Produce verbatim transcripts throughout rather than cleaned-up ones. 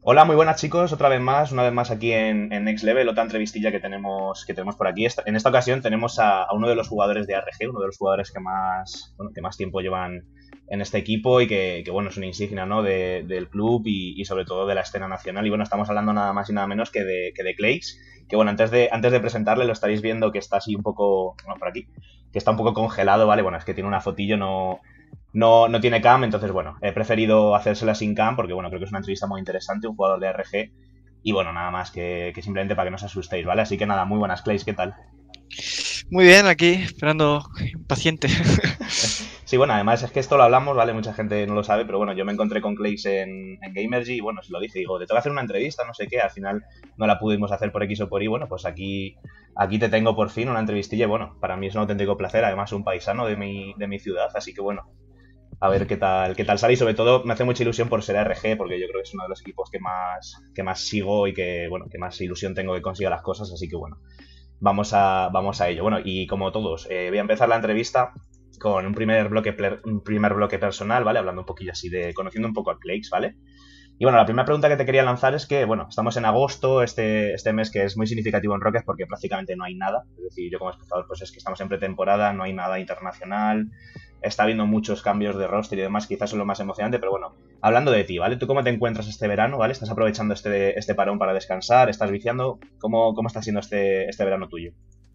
Hola, muy buenas chicos, otra vez más, una vez más aquí en, en Next Level, otra entrevistilla que tenemos, que tenemos por aquí. Esta- en esta ocasión tenemos a, a uno de los jugadores de A R G, uno de los jugadores que más, bueno, que más tiempo llevan en este equipo y que, que, bueno, es una insignia, ¿no? de- del club y, y sobre todo de la escena nacional. Y bueno, estamos hablando nada más y nada menos que de, que de Clays, que bueno, antes de, antes de presentarle lo estaréis viendo que está así un poco, bueno, por aquí, que está un poco congelado, ¿vale? Bueno, es que tiene una fotillo, no, no, no tiene cam, entonces bueno, he preferido hacérsela sin cam porque bueno, creo que es una entrevista muy interesante, un jugador de R G. Y bueno, nada más que, que simplemente para que no os asustéis, ¿vale? Así que nada, muy buenas, Clays, ¿qué tal? Muy bien, aquí esperando paciente. Sí, bueno, además es que esto lo hablamos, ¿vale? Mucha gente no lo sabe, pero bueno, yo me encontré con Clays en, en Gamergy y bueno, se lo dije, digo, te tengo que hacer una entrevista, no sé qué, al final no la pudimos hacer por X o por Y, bueno, pues aquí, aquí te tengo por fin una entrevistilla y bueno, para mí es un auténtico placer, además un paisano de mi, de mi ciudad, así que bueno, a ver qué tal, qué tal sale y sobre todo me hace mucha ilusión por ser R G porque yo creo que es uno de los equipos que más, que más sigo y que, bueno, que más ilusión tengo que consiga las cosas, así que bueno, vamos a, vamos a ello. Bueno, y como todos, eh, voy a empezar la entrevista con un primer bloque, un primer bloque personal, ¿vale? Hablando un poquillo así de, conociendo un poco a Clays, ¿vale? Y bueno, la primera pregunta que te quería lanzar es que, bueno, estamos en agosto, este, este mes que es muy significativo en Rockets porque prácticamente no hay nada. Es decir, yo como espectador, pues es que estamos en pretemporada, no hay nada internacional, está habiendo muchos cambios de roster y demás, quizás es lo más emocionante, pero bueno, hablando de ti, ¿vale? ¿Tú cómo te encuentras este verano, ¿vale? ¿Estás aprovechando este, este parón para descansar? ¿Estás viciando? ¿Cómo, cómo está siendo este, este verano tuyo?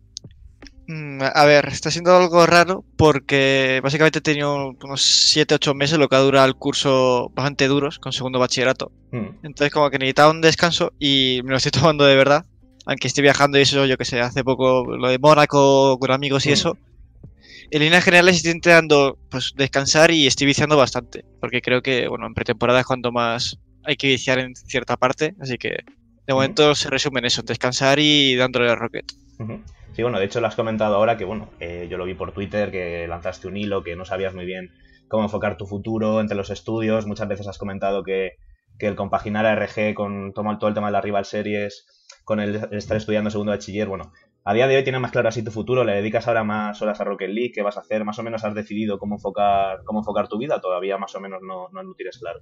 Mm, A ver, está siendo algo raro porque básicamente he tenido unos siete ocho meses, lo que ha durado el curso bastante duros con segundo bachillerato. Hmm, Entonces como que necesitaba un descanso y me lo estoy tomando de verdad. Aunque estoy viajando y eso, yo que sé, hace poco lo de Mónaco con amigos y hmm, eso. En líneas generales estoy intentando pues descansar y estoy viciando bastante. Porque creo que, bueno, en pretemporada es cuando más hay que viciar en cierta parte. Así que de hmm, momento se resume en eso, en descansar y dándole al Rocket. hmm. Sí, bueno, de hecho lo has comentado ahora que, bueno, eh, yo lo vi por Twitter, que lanzaste un hilo, que no sabías muy bien cómo enfocar tu futuro entre los estudios. Muchas veces has comentado que, que el compaginar a R G con todo el tema de las Rival Series, con el, el estar estudiando segundo de bachiller, bueno, a día de hoy tienes más claro así tu futuro, le dedicas ahora más horas a Rocket League, ¿qué vas a hacer? ¿Más o menos has decidido cómo enfocar, cómo enfocar tu vida? Todavía más o menos no, no lo tienes claro.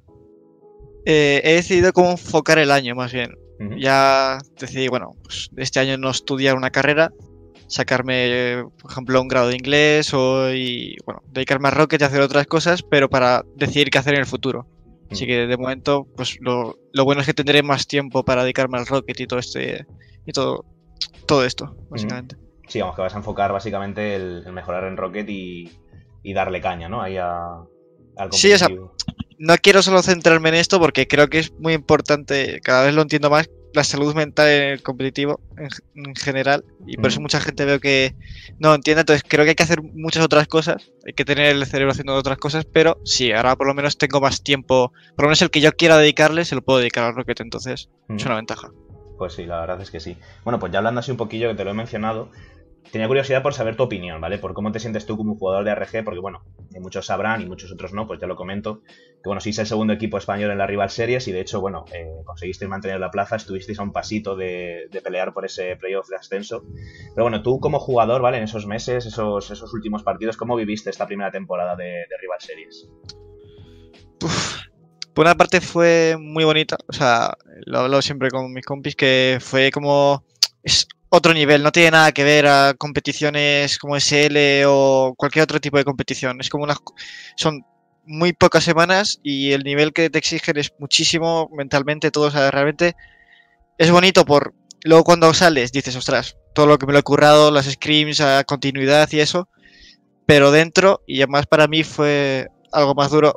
Eh, he decidido cómo enfocar el año, más bien. Ujú, Ya decidí, bueno, pues este año no estudiar una carrera, sacarme, eh, por ejemplo, un grado de inglés o, y, bueno, dedicarme a Rocket y hacer otras cosas, pero para decidir qué hacer en el futuro. Así ujú, que de momento, pues lo, lo bueno es que tendré más tiempo para dedicarme al Rocket y todo este y todo, todo esto, ujú. básicamente. Sí, vamos, que vas a enfocar básicamente el, el mejorar en Rocket y, y darle caña, ¿no? Ahí a- al Sí, o sea, competitivo. no quiero solo centrarme en esto porque creo que es muy importante, cada vez lo entiendo más, la salud mental en el competitivo en, en general. Y por eso Ujú, mucha gente veo que no entiende. Entonces creo que hay que hacer muchas otras cosas. Hay que tener el cerebro haciendo otras cosas. Pero sí, ahora por lo menos tengo más tiempo. Por lo menos el que yo quiera dedicarle se lo puedo dedicar al Rocket. Entonces es ujú. una ventaja. Pues sí, la verdad es que sí. Bueno, pues ya hablando así un poquillo, que te lo he mencionado, tenía curiosidad por saber tu opinión, ¿vale? Por cómo te sientes tú como jugador de R G, porque bueno, eh, muchos sabrán y muchos otros no, pues ya lo comento, que bueno, sois el segundo equipo español en la Rival Series y de hecho, bueno, eh, conseguisteis mantener la plaza, estuvisteis a un pasito de, de pelear por ese playoff de ascenso. Pero bueno, tú como jugador, ¿vale? En esos meses, esos, esos últimos partidos, ¿cómo viviste esta primera temporada de, de Rival Series? Uf. Por una parte fue muy bonita. O sea, lo hablo siempre con mis compis que fue como... Es otro nivel, no tiene nada que ver a competiciones como S L o cualquier otro tipo de competición. Es como unas... Son muy pocas semanas y el nivel que te exigen es muchísimo mentalmente, todo. O sea, realmente es bonito por... Luego cuando sales dices, ostras, todo lo que me lo he currado, las scrims, a continuidad y eso. Pero dentro, y además para mí fue algo más duro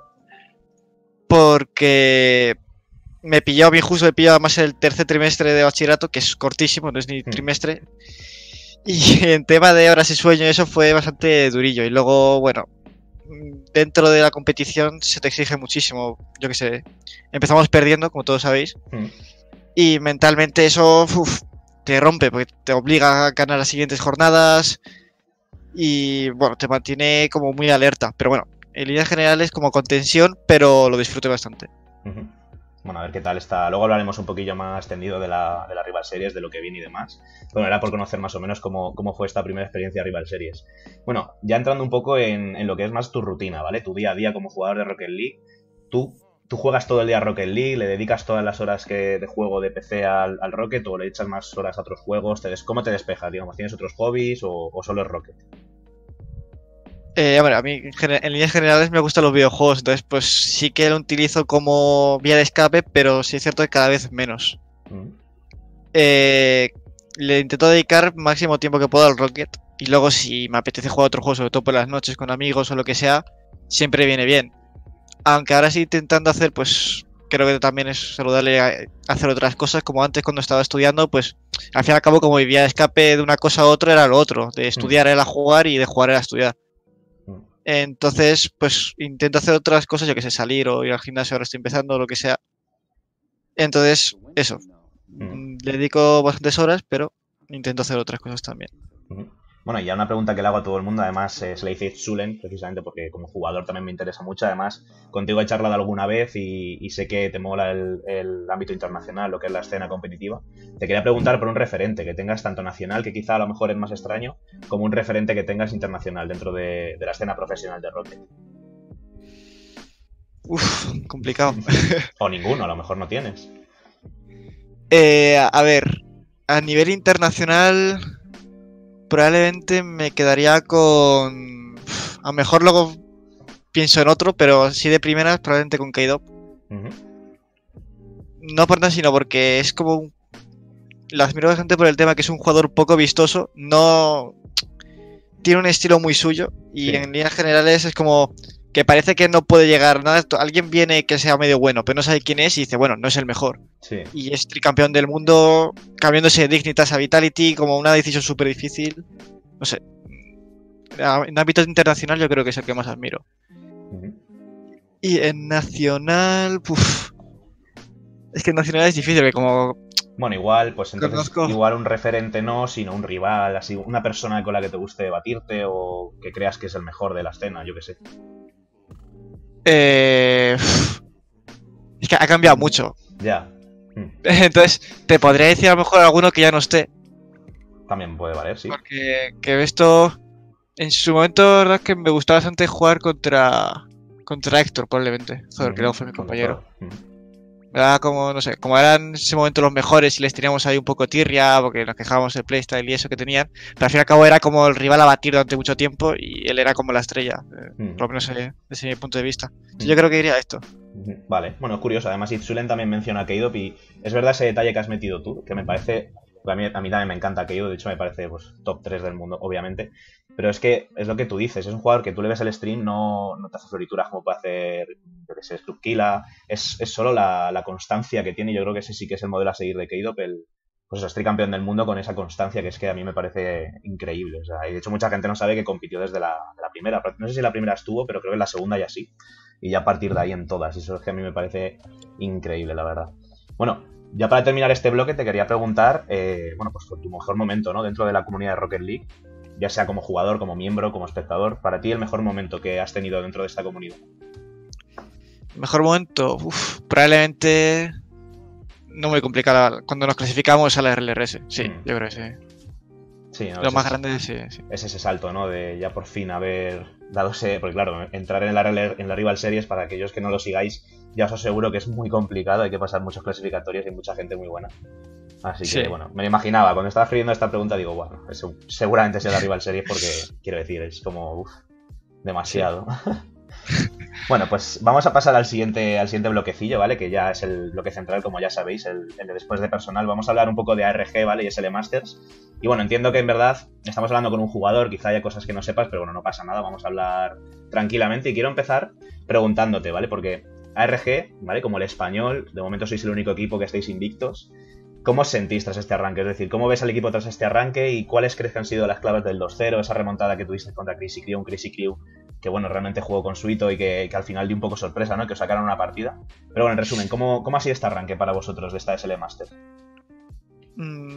porque me pilló bien justo, me pilló además el tercer trimestre de bachillerato, que es cortísimo, no es ni Hmm, trimestre. Y en tema de horas y sueño, eso fue bastante durillo. Y luego, bueno, dentro de la competición se te exige muchísimo. Yo qué sé, empezamos perdiendo, como todos sabéis. hmm. Y mentalmente eso uf, te rompe, porque te obliga a ganar las siguientes jornadas. Y bueno, te mantiene como muy alerta. Pero bueno, en líneas generales como con tensión, pero lo disfruté bastante. Ujú. Bueno, a ver qué tal está. Luego hablaremos un poquillo más tendido de la, de la Rival Series, de lo que viene y demás. Bueno, era por conocer más o menos cómo, cómo fue esta primera experiencia de Rival Series. Bueno, ya entrando un poco en, en lo que es más tu rutina, ¿vale? Tu día a día como jugador de Rocket League. Tú, ¿tú juegas todo el día a Rocket League? ¿Le dedicas todas las horas que de juego de P C al, al Rocket? ¿O le echas más horas a otros juegos? ¿Te des, ¿Cómo te despejas, digamos? ¿Tienes otros hobbies o, o solo es Rocket? Eh, hombre, a mí en, gener- en líneas generales me gustan los videojuegos, entonces pues sí que lo utilizo como vía de escape, pero sí es cierto que cada vez menos. Mm. Eh, le intento dedicar máximo tiempo que puedo al Rocket, y luego si me apetece jugar otro juego, sobre todo por las noches con amigos o lo que sea, siempre viene bien. Aunque ahora sí intentando hacer, pues creo que también es saludable a- hacer otras cosas, como antes cuando estaba estudiando, pues al fin y al cabo como mi vía de escape de una cosa a otra era lo otro, de estudiar era jugar y de jugar era estudiar. Mm. Entonces, pues intento hacer otras cosas, yo que sé, salir o ir al gimnasio, ahora estoy empezando o lo que sea. Entonces, eso, Mm. mm, le dedico bastantes horas, pero intento hacer otras cosas también. Ujú. Bueno, y ya una pregunta que le hago a todo el mundo, además eh, se le dice Zulen, precisamente porque como jugador también me interesa mucho, además contigo he charlado alguna vez y, y sé que te mola el, el ámbito internacional, lo que es la escena competitiva. Te quería preguntar por un referente que tengas tanto nacional, que quizá a lo mejor es más extraño, como un referente que tengas internacional dentro de, de la escena profesional de Rocket. Uf, complicado. O ninguno, a lo mejor no tienes. Eh, a ver, a nivel internacional, probablemente me quedaría con... A lo mejor luego pienso en otro, pero sí de primeras, probablemente con K-Dop. Ujú. No por nada, sino porque es como un... La admiro bastante por el tema que es un jugador poco vistoso, no... Tiene un estilo muy suyo y Sí. en líneas generales es como que parece que no puede llegar nada. Alguien viene que sea medio bueno, pero no sabe quién es y dice, bueno, no es el mejor. Sí. Y es tricampeón del mundo, cambiándose de Dignitas a Vitality como una decisión súper difícil. No sé. En ámbito internacional yo creo que es el que más admiro. Ujú. Y en nacional... Uf, es que en nacional es difícil, que como... Bueno, igual, pues entonces, Conozco. igual un referente no, sino un rival, así, una persona con la que te guste debatirte o que creas que es el mejor de la escena, yo qué sé. Eh, uf, es que ha cambiado mucho. Ya. Mm. Entonces, te podría decir a lo mejor alguno que ya no esté. También puede valer, sí. Porque que esto... En su momento, la verdad es que me gustaba bastante jugar contra... Contra Héctor, probablemente. Joder, que luego fue mi Con compañero. Doctor. Mm. Era como, no sé, como eran en ese momento los mejores y les teníamos ahí un poco tirria porque nos quejábamos del playstyle y eso que tenían, pero al fin y al cabo era como el rival a batir durante mucho tiempo y él era como la estrella, eh, Mm. por lo menos eh, desde mi punto de vista. Mm. Yo creo que diría esto. Ujú. Vale, bueno, es curioso. Además, Itzulen también menciona a Keydop y es verdad ese detalle que has metido tú, que me parece. A mí, a mí también me encanta Keydop, de hecho me parece pues, top tres del mundo, obviamente. Pero es que es lo que tú dices, es un jugador que tú le ves el stream, no, no te hace florituras como puede hacer, yo que sé, Strutkila. Es, es solo la, la constancia que tiene. Yo creo que ese sí que es el modelo a seguir de Keydop, el. Pues eso, es tricampeón del mundo con esa constancia que es que a mí me parece increíble. O sea, y de hecho mucha gente no sabe que compitió desde la, la primera. No sé si la primera estuvo, pero creo que en la segunda ya sí. Y ya a partir de ahí en todas. Y eso es que a mí me parece increíble, la verdad. Bueno, ya para terminar este bloque te quería preguntar, eh, bueno, pues por tu mejor momento, ¿no? Dentro de la comunidad de Rocket League, ya sea como jugador, como miembro, como espectador, para ti el mejor momento que has tenido dentro de esta comunidad. Mejor momento, uf, probablemente no muy complicado cuando nos clasificamos a la R L R S. Sí, Mm. yo creo que sí. Sí, ¿no? Lo Es más ese- grande, sí, sí. Es ese salto, ¿no? De ya por fin haber dado ese. Porque claro, entrar en la, en la Rival Series, para aquellos que no lo sigáis, ya os aseguro que es muy complicado, hay que pasar muchos clasificatorios y mucha gente muy buena. Así que, Sí. bueno, me lo imaginaba. Cuando estaba escribiendo esta pregunta, digo, bueno, eso seguramente sea la Rival Series porque, quiero decir, es como, uff, demasiado. Bueno, pues vamos a pasar al siguiente, al siguiente bloquecillo, ¿vale? Que ya es el bloque central, como ya sabéis, el, el de después de personal. Vamos a hablar un poco de A R G, ¿vale? Y S L Masters. Y bueno, entiendo que en verdad estamos hablando con un jugador, quizá haya cosas que no sepas, pero bueno, no pasa nada, vamos a hablar tranquilamente. Y quiero empezar preguntándote, ¿vale? Porque A R G, ¿vale? Como el español, de momento sois el único equipo que estáis invictos. ¿Cómo os sentís tras este arranque? Es decir, ¿cómo ves al equipo tras este arranque y cuáles crees que han sido las claves del dos cero? Esa remontada que tuviste contra Crazy Crew, un Crazy Crew que, bueno, realmente jugó con Suito y que, que al final dio un poco sorpresa, ¿no? Que os sacaron una partida. Pero bueno, en resumen, ¿cómo, cómo ha sido este arranque para vosotros de esta S L Master? Mm,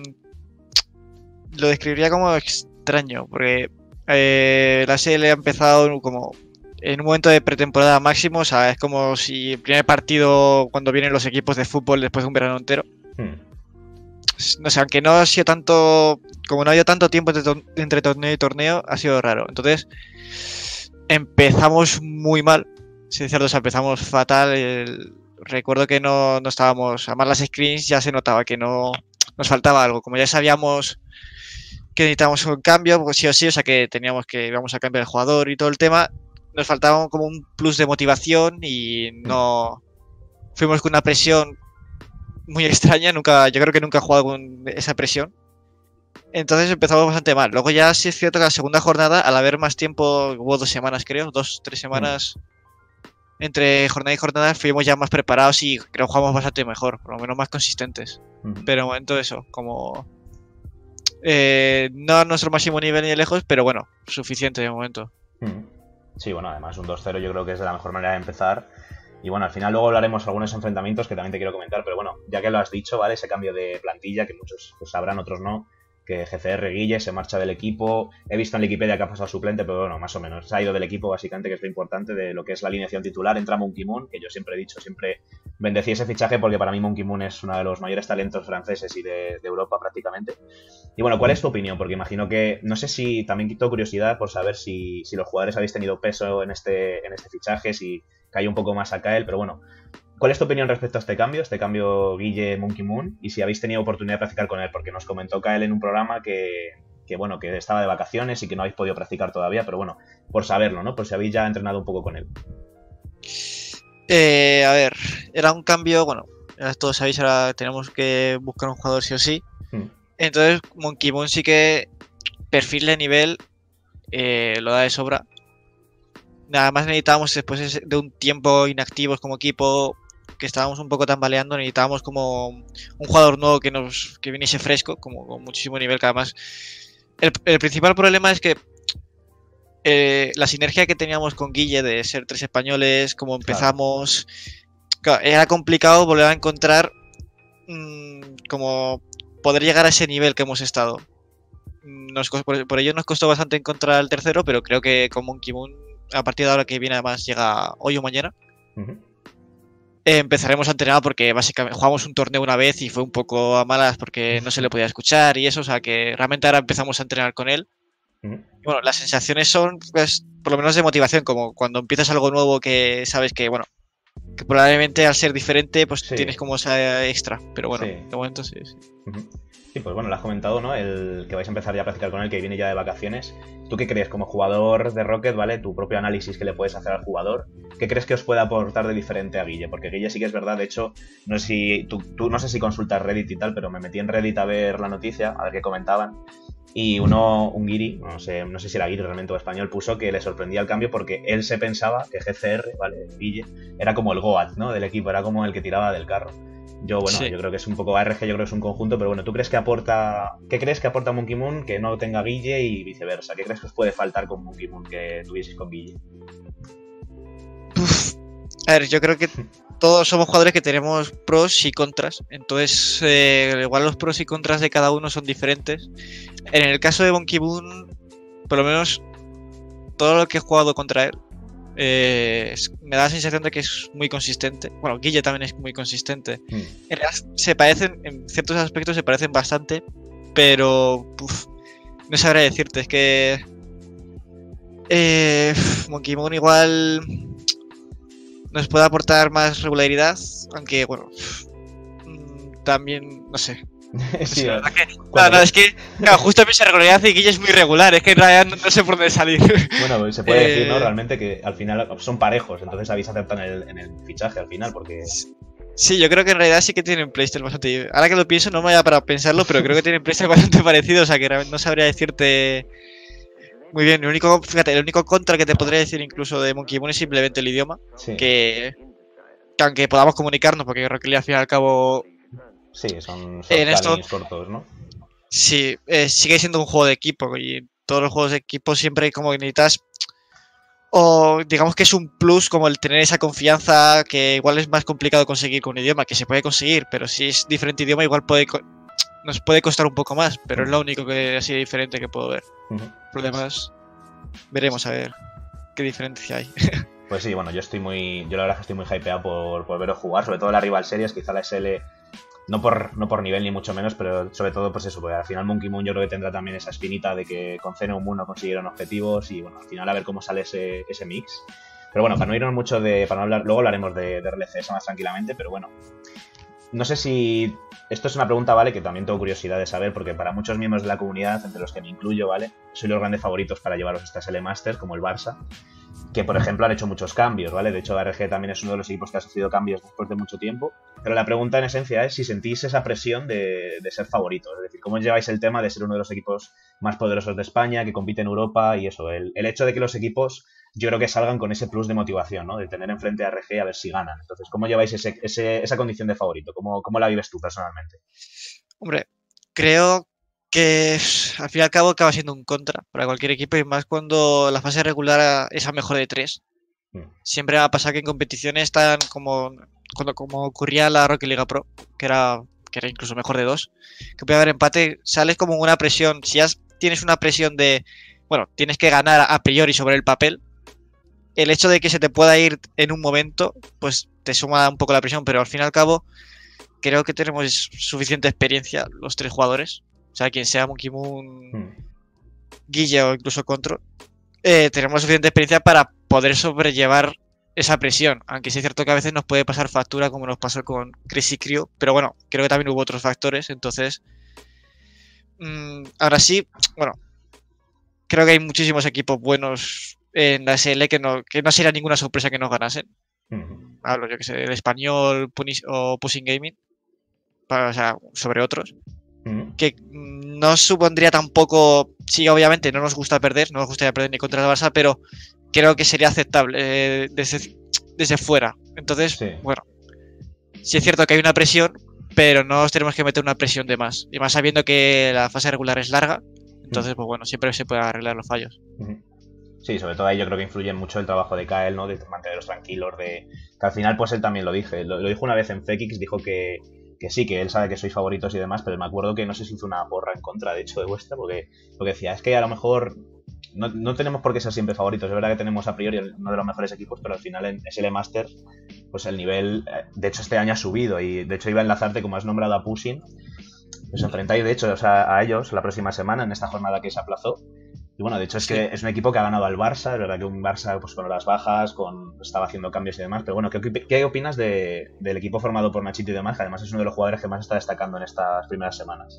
lo describiría como extraño, porque eh, la S L ha empezado como en un momento de pretemporada máximo, o sea, es como si el primer partido cuando vienen los equipos de fútbol después de un verano entero. Hmm. No sé, aunque no ha sido tanto, como no ha habido tanto tiempo entre, to entre torneo y torneo, ha sido raro. Entonces, empezamos muy mal, sinceramente, o sea, empezamos fatal. El, recuerdo que no, no estábamos, además las screens ya se notaba que no nos faltaba algo, como ya sabíamos que necesitábamos un cambio, pues sí o sí, o sea que teníamos que íbamos a cambiar el jugador y todo el tema, nos faltaba como un plus de motivación y no fuimos con una presión muy extraña, nunca, yo creo que nunca he jugado con esa presión. Entonces empezamos bastante mal. Luego ya sí es cierto que la segunda jornada, al haber más tiempo, hubo dos semanas creo, dos, tres semanas mm. entre jornada y jornada, fuimos ya más preparados y creo que jugamos bastante mejor, por lo menos más consistentes. Mm. Pero de momento eso, como eh, no a nuestro máximo nivel ni de lejos, pero bueno, suficiente de momento. Mm. Sí, bueno, además un dos cero yo creo que es de la mejor manera de empezar. Y bueno, al final luego hablaremos de algunos enfrentamientos que también te quiero comentar, pero bueno, ya que lo has dicho, ¿vale? Ese cambio de plantilla, que muchos pues, sabrán, otros no, que G C R Guille se marcha del equipo. He visto en Wikipedia que ha pasado suplente, pero bueno, más o menos. Se ha ido del equipo, básicamente, que es lo importante de lo que es la alineación titular. Entra Monkey Moon, que yo siempre he dicho, siempre bendecí ese fichaje porque para mí Monkey Moon es uno de los mayores talentos franceses y de, de Europa prácticamente. Y bueno, ¿cuál es tu opinión? Porque imagino que, no sé si también quito curiosidad por saber si, si los jugadores habéis tenido peso en este, en este fichaje, si cae un poco más a Kael, pero bueno, ¿cuál es tu opinión respecto a este cambio, este cambio Guille Monkey Moon? Y si habéis tenido oportunidad de practicar con él, porque nos comentó Kael en un programa que, que bueno, que estaba de vacaciones y que no habéis podido practicar todavía, pero bueno, por saberlo, ¿no? Por si habéis ya entrenado un poco con él. Eh, a ver, era un cambio, bueno, todos sabéis, ahora tenemos que buscar un jugador sí o sí. Hmm. Entonces, Monkey Moon sí que perfil de nivel eh, lo da de sobra. Nada más necesitábamos, después de un tiempo inactivos como equipo, que estábamos un poco tambaleando, necesitábamos como un jugador nuevo que nos que viniese fresco, como con muchísimo nivel, que además el, el principal problema es que eh, la sinergia que teníamos con Guille de ser tres españoles, como empezamos, claro. Claro, era complicado volver a encontrar mmm, como poder llegar a ese nivel que hemos estado. Nos, por, por ello nos costó bastante encontrar el tercero, pero creo que con Monkey Moon, a partir de ahora que viene, además llega hoy o mañana, uh-huh. eh, empezaremos a entrenar porque básicamente jugamos un torneo una vez y fue un poco a malas porque no se le podía escuchar y eso, o sea que realmente ahora empezamos a entrenar con él. Uh-huh. Y bueno, las sensaciones son, pues, por lo menos de motivación, como cuando empiezas algo nuevo que sabes que, bueno, que probablemente al ser diferente, pues sí. Tienes como esa extra, pero bueno, sí. De momento sí. sí. Uh-huh. Sí, pues bueno, lo has comentado, ¿no? El que vais a empezar ya a practicar con él, que viene ya de vacaciones. ¿Tú qué crees como jugador de Rocket, ¿vale? Tu propio análisis que le puedes hacer al jugador. ¿Qué crees que os puede aportar de diferente a Guille? Porque Guille sí que es verdad, de hecho, no sé si tú, tú no sé si consultas Reddit y tal, pero me metí en Reddit a ver la noticia, a ver qué comentaban. Y uno, un guiri, no sé, no sé si era guiri realmente o español, puso que le sorprendía el cambio porque él se pensaba que G C R, ¿vale? Guille, era como el Goat, ¿no? Del equipo, era como el que tiraba del carro. Yo, bueno, sí. yo creo que es un poco A R G, yo creo que es un conjunto, pero bueno, ¿tú crees que aporta, qué crees que aporta Monkey Moon que no tenga Guille y viceversa? ¿Qué crees que os puede faltar con Monkey Moon que tuvieseis con Guille? Uf. A ver, yo creo que todos somos jugadores que tenemos pros y contras, entonces eh, igual los pros y contras de cada uno son diferentes. En el caso de Monkey Moon, por lo menos todo lo que he jugado contra él, Eh, me da la sensación de que es muy consistente. Bueno, Guille también es muy consistente. Mm. En realidad se parecen, en ciertos aspectos se parecen bastante, pero uf, no sabré decirte, es que eh, Monkey Moon igual nos puede aportar más regularidad, aunque bueno, también, no sé. Sí, no, que, no, no, es que claro, justo piensa regularidad y Guille es muy regular, es que en realidad no, no sé por dónde salir. Bueno, pues se puede eh... decir, ¿no? Realmente que al final son parejos, entonces habéis acertado en el, en el fichaje al final, porque... Sí, yo creo que en realidad sí que tienen playstyle bastante... Ahora que lo pienso no me vaya para pensarlo, pero creo que tienen playstyle bastante parecido, o sea que no sabría decirte muy bien. El único, fíjate, el único contra que te podría decir incluso de Monkey Moon es simplemente el idioma, sí. que, que aunque podamos comunicarnos, porque creo que al fin y al cabo... Sí, son shortcuts cortos, ¿no? Sí, eh, sigue siendo un juego de equipo y todos los juegos de equipo siempre como que necesitas, o digamos que es un plus como el tener esa confianza que igual es más complicado conseguir con un idioma, que se puede conseguir, pero si es diferente idioma igual puede nos puede costar un poco más, pero es lo único que así diferente que puedo ver. Uh-huh. Por lo demás, veremos a ver qué diferencia hay. Pues sí, bueno, yo estoy muy, yo la verdad es que estoy muy hypeado por, por veros jugar, sobre todo la Rival Series, quizá la S L... No por, no por nivel ni mucho menos, pero sobre todo pues eso, porque al final Monkey Moon yo creo que tendrá también esa espinita de que con Xeno Moon no consiguieron objetivos y bueno, al final a ver cómo sale ese, ese mix. Pero bueno, para no irnos mucho de... para no hablar, luego hablaremos de, de R L C S más tranquilamente, pero bueno. No sé si... Esto es una pregunta, ¿vale? Que también tengo curiosidad de saber, porque para muchos miembros de la comunidad, entre los que me incluyo, ¿vale? Soy los grandes favoritos para llevaros a estas L Master, como el Barça, que por ejemplo han hecho muchos cambios, ¿vale? De hecho, R G también es uno de los equipos que ha sufrido cambios después de mucho tiempo. Pero la pregunta en esencia es si sentís esa presión de, de ser favoritos. Es decir, ¿cómo lleváis el tema de ser uno de los equipos más poderosos de España, que compite en Europa y eso? El, el hecho de que los equipos, yo creo que salgan con ese plus de motivación, ¿no? De tener enfrente a R G a ver si ganan. Entonces, ¿cómo lleváis ese, ese, esa condición de favorito? ¿Cómo, cómo la vives tú personalmente? Hombre, creo que al fin y al cabo acaba siendo un contra para cualquier equipo, y más cuando la fase regular es a mejor de tres. Mm. Siempre va a pasar que en competiciones están como cuando como ocurría la Rocket League Pro, que era, que era incluso mejor de dos, que puede haber empate, sales como una presión. Si ya tienes una presión de, bueno, tienes que ganar a priori sobre el papel, el hecho de que se te pueda ir en un momento, pues te suma un poco la presión, pero al fin y al cabo creo que tenemos suficiente experiencia los tres jugadores, o sea, quien sea Monkey Moon, hmm. Guille o incluso Control, eh, tenemos suficiente experiencia para poder sobrellevar esa presión, aunque sí es cierto que a veces nos puede pasar factura como nos pasó con Crazy Crew, pero bueno, creo que también hubo otros factores, entonces mmm, ahora sí, bueno, creo que hay muchísimos equipos buenos en la S L que no, que no sería ninguna sorpresa que nos ganasen. Hmm. Hablo, yo que sé, el Español Punish, o Pushing Gaming, para, o sea, sobre otros, mm. que no supondría tampoco, sí, obviamente no nos gusta perder, no nos gustaría perder ni contra el Barça, pero creo que sería aceptable eh, desde, desde fuera. Entonces, sí. Bueno, sí es cierto que hay una presión, pero no nos tenemos que meter una presión de más, y más sabiendo que la fase regular es larga, entonces, mm. pues bueno, siempre se pueden arreglar los fallos. Mm-hmm. Sí, sobre todo ahí yo creo que influye mucho el trabajo de Kael, ¿no? De mantenerlos tranquilos, de que al final pues él también lo dije, lo, lo dijo una vez en Fekix, dijo que, que sí, que él sabe que sois favoritos y demás, pero me acuerdo que no sé si hizo una porra en contra, de hecho, de vuestra, porque, porque decía, es que a lo mejor no, no tenemos por qué ser siempre favoritos, es verdad que tenemos a priori uno de los mejores equipos, pero al final en S L Master, pues el nivel, de hecho este año ha subido, y de hecho iba a enlazarte, como has nombrado a Pushing, os enfrentáis de hecho o sea, a ellos la próxima semana en esta jornada que se aplazó. Y bueno, de hecho es que es un equipo que ha ganado al Barça, es verdad que un Barça pues con las bajas, con estaba haciendo cambios y demás, pero bueno, ¿qué, qué opinas de, del equipo formado por Nachito y demás, que además es uno de los jugadores que más está destacando en estas primeras semanas?